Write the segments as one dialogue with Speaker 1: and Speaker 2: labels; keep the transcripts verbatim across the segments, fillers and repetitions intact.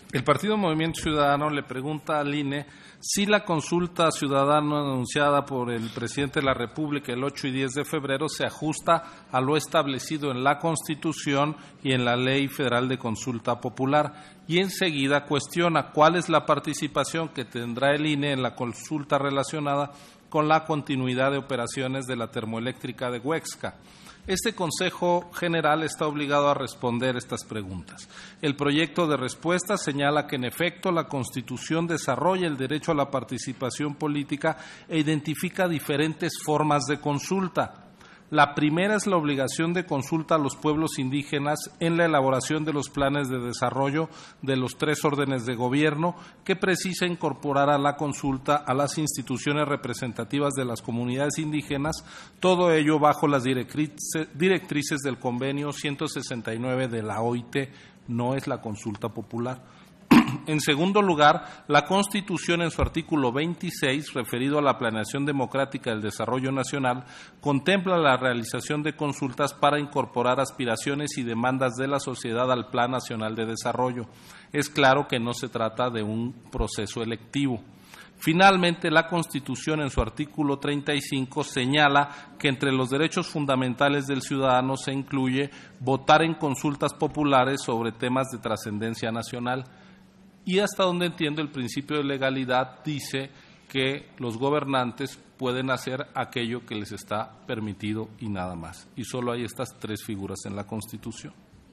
Speaker 1: El Partido Movimiento Ciudadano le pregunta al I N E si la consulta ciudadana anunciada por el presidente de la República el ocho y diez de febrero se ajusta a lo establecido en la Constitución y en la Ley Federal de Consulta Popular, y enseguida cuestiona cuál es la participación que tendrá el I N E en la consulta relacionada con la continuidad de operaciones de la termoeléctrica de Huexca. Este Consejo General está obligado a responder estas preguntas. El proyecto de respuesta señala que, en efecto, la Constitución desarrolla el derecho a la participación política e identifica diferentes formas de consulta. La primera es la obligación de consulta a los pueblos indígenas en la elaboración de los planes de desarrollo de los tres órdenes de gobierno, que precisa incorporar a la consulta a las instituciones representativas de las comunidades indígenas, todo ello bajo las directrices, directrices del convenio ciento sesenta y nueve de la O I T. No es la consulta popular. En segundo lugar, la Constitución, en su artículo veintiséis, referido a la planeación democrática del desarrollo nacional, contempla la realización de consultas para incorporar aspiraciones y demandas de la sociedad al Plan Nacional de Desarrollo. Es claro que no se trata de un proceso electivo. Finalmente, la Constitución, en su artículo treinta y cinco, señala que entre los derechos fundamentales del ciudadano se incluye votar en consultas populares sobre temas de trascendencia nacional. Y hasta donde entiendo, el principio de legalidad dice que los gobernantes pueden hacer aquello que les está permitido y nada más. Y solo hay estas tres figuras en la Constitución.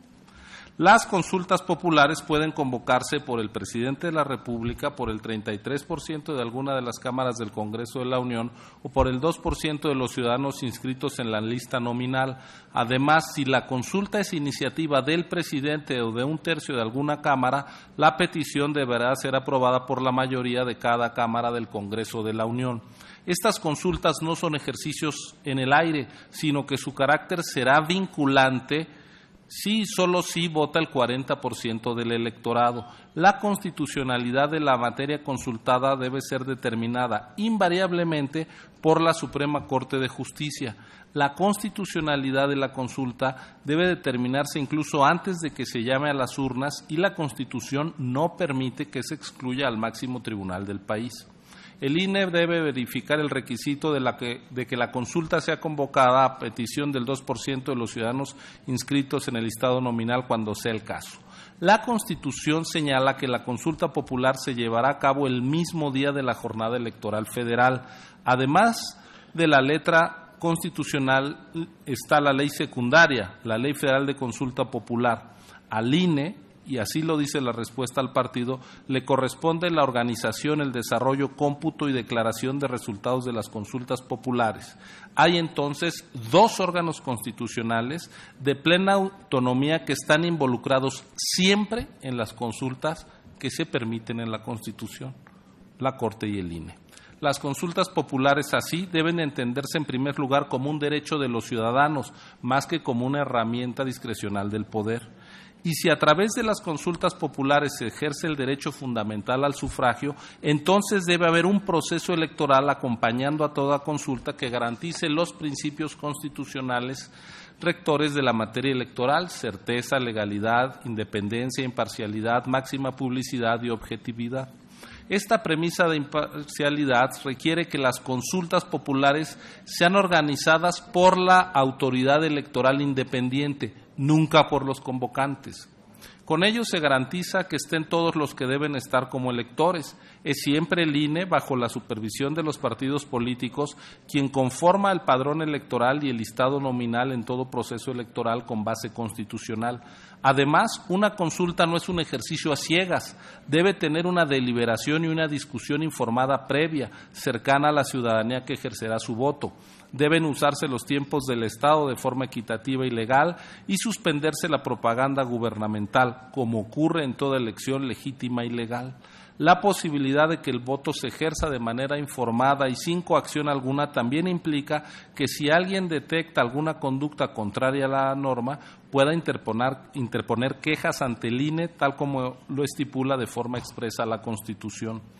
Speaker 1: Las consultas populares pueden convocarse por el presidente de la República, por el treinta y tres por ciento de alguna de las cámaras del Congreso de la Unión o por el dos por ciento de los ciudadanos inscritos en la lista nominal. Además, si la consulta es iniciativa del presidente o de un tercio de alguna cámara, la petición deberá ser aprobada por la mayoría de cada cámara del Congreso de la Unión. Estas consultas no son ejercicios en el aire, sino que su carácter será vinculante sí, solo sí vota el cuarenta por ciento del electorado. La constitucionalidad de la materia consultada debe ser determinada invariablemente por la Suprema Corte de Justicia. La constitucionalidad de la consulta debe determinarse incluso antes de que se llame a las urnas, y la Constitución no permite que se excluya al máximo tribunal del país. El I N E debe verificar el requisito de, la que, de que la consulta sea convocada a petición del dos por ciento de los ciudadanos inscritos en el listado nominal cuando sea el caso. La Constitución señala que la consulta popular se llevará a cabo el mismo día de la jornada electoral federal. Además de la letra constitucional está la ley secundaria, la Ley Federal de Consulta Popular. Al I N E, y así lo dice la respuesta al partido, le corresponde la organización, el desarrollo, cómputo y declaración de resultados de las consultas populares. Hay entonces dos órganos constitucionales de plena autonomía que están involucrados siempre en las consultas que se permiten en la Constitución, la Corte y el I N E. Las consultas populares así deben entenderse en primer lugar como un derecho de los ciudadanos, más que como una herramienta discrecional del poder. Y si a través de las consultas populares se ejerce el derecho fundamental al sufragio, entonces debe haber un proceso electoral acompañando a toda consulta que garantice los principios constitucionales rectores de la materia electoral: certeza, legalidad, independencia, imparcialidad, máxima publicidad y objetividad. Esta premisa de imparcialidad requiere que las consultas populares sean organizadas por la autoridad electoral independiente, nunca por los convocantes. Con ello se garantiza que estén todos los que deben estar como electores. Es siempre el I N E, bajo la supervisión de los partidos políticos, quien conforma el padrón electoral y el listado nominal en todo proceso electoral con base constitucional. Además, una consulta no es un ejercicio a ciegas, debe tener una deliberación y una discusión informada previa, cercana a la ciudadanía que ejercerá su voto. Deben usarse los tiempos del Estado de forma equitativa y legal y suspenderse la propaganda gubernamental, como ocurre en toda elección legítima y legal. La posibilidad de que el voto se ejerza de manera informada y sin coacción alguna también implica que si alguien detecta alguna conducta contraria a la norma, pueda interponer, interponer quejas ante el I N E, tal como lo estipula de forma expresa la Constitución.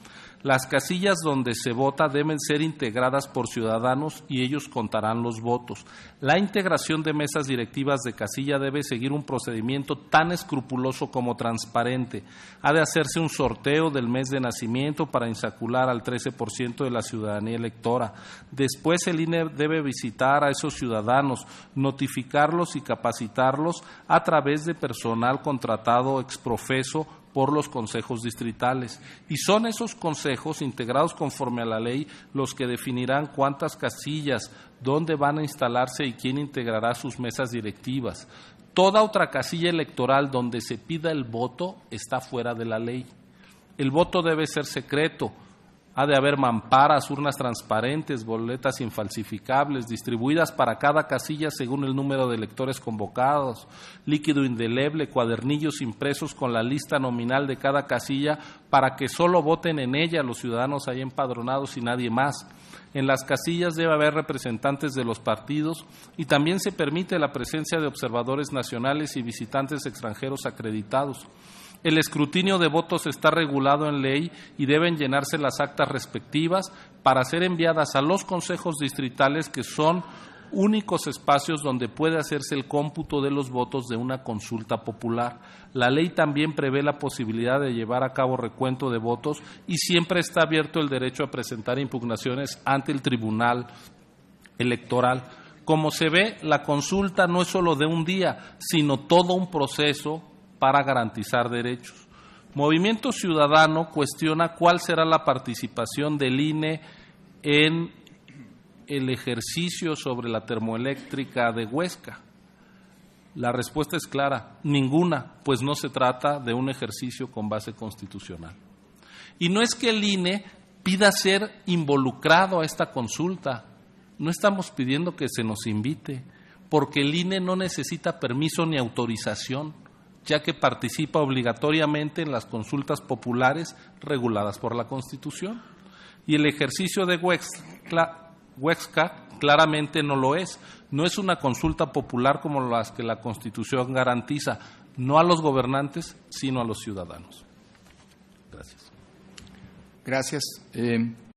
Speaker 1: Las casillas donde se vota deben ser integradas por ciudadanos y ellos contarán los votos. La integración de mesas directivas de casilla debe seguir un procedimiento tan escrupuloso como transparente. Ha de hacerse un sorteo del mes de nacimiento para insacular al trece por ciento de la ciudadanía electora. Después el I N E debe visitar a esos ciudadanos, notificarlos y capacitarlos a través de personal contratado ex profeso por los consejos distritales. Y son esos consejos, integrados conforme a la ley, los que definirán cuántas casillas, dónde van a instalarse y quién integrará sus mesas directivas. Toda otra casilla electoral donde se pida el voto está fuera de la ley. El voto debe ser secreto. Ha de haber mamparas, urnas transparentes, boletas infalsificables, distribuidas para cada casilla según el número de electores convocados, líquido indeleble, cuadernillos impresos con la lista nominal de cada casilla para que solo voten en ella los ciudadanos ahí empadronados y nadie más. En las casillas debe haber representantes de los partidos y también se permite la presencia de observadores nacionales y visitantes extranjeros acreditados. El escrutinio de votos está regulado en ley y deben llenarse las actas respectivas para ser enviadas a los consejos distritales, que son únicos espacios donde puede hacerse el cómputo de los votos de una consulta popular. La ley también prevé la posibilidad de llevar a cabo recuento de votos y siempre está abierto el derecho a presentar impugnaciones ante el Tribunal Electoral. Como se ve, la consulta no es solo de un día, sino todo un proceso para garantizar derechos. Movimiento Ciudadano cuestiona cuál será la participación del I N E en el ejercicio sobre la termoeléctrica de Huesca. La respuesta es clara, ninguna, pues no se trata de un ejercicio con base constitucional. Y no es que el I N E pida ser involucrado a esta consulta, no estamos pidiendo que se nos invite, porque el I N E no necesita permiso ni autorización, ya que participa obligatoriamente en las consultas populares reguladas por la Constitución. Y el ejercicio de Huesca, Huesca claramente no lo es. No es una consulta popular como las que la Constitución garantiza, no a los gobernantes, sino a los ciudadanos. Gracias.
Speaker 2: Gracias. Eh...